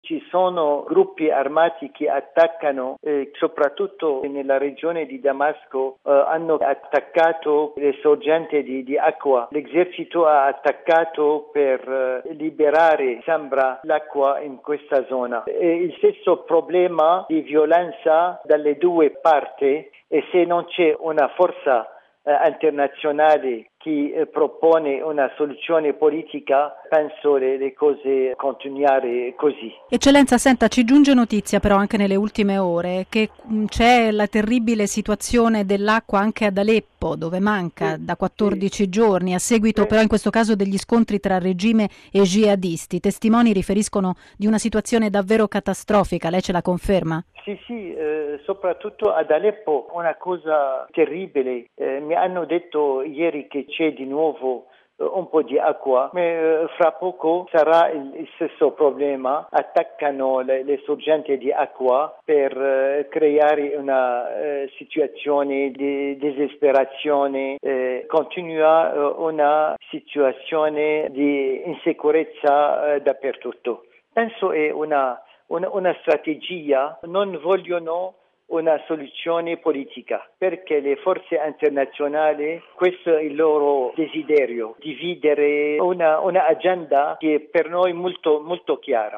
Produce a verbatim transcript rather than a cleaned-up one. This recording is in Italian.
Ci sono gruppi armati che attaccano, eh, soprattutto nella regione di Damasco, eh, hanno attaccato le sorgenti di, di acqua. L'esercito ha attaccato per eh, liberare, sembra, l'acqua in questa zona. E il stesso problema di violenza dalle due parti, e se non c'è una forza eh, internazionale che eh, propone una soluzione politica, penso le, le cose continuare così. Eccellenza, senta, ci giunge notizia però anche nelle ultime ore che mh, c'è la terribile situazione dell'acqua anche ad Aleppo, dove manca Sì, da quattordici sì. giorni, a seguito Sì. però in questo caso degli scontri tra regime e jihadisti. I testimoni riferiscono di una situazione davvero catastrofica, lei ce la conferma? Sì, sì, eh, soprattutto ad Aleppo una cosa terribile. Eh, mi hanno detto ieri che c'è di nuovo eh, un po' di acqua, ma eh, fra poco sarà il, il stesso problema. Attaccano le, le sorgenti di acqua per eh, creare una eh, situazione di disperazione. Eh, continua eh, una situazione di insicurezza eh, dappertutto. Penso è una Una, una strategia, non vogliono una soluzione politica, perché le forze internazionali, questo è il loro desiderio, dividere una, una agenda che è per noi molto, molto chiara.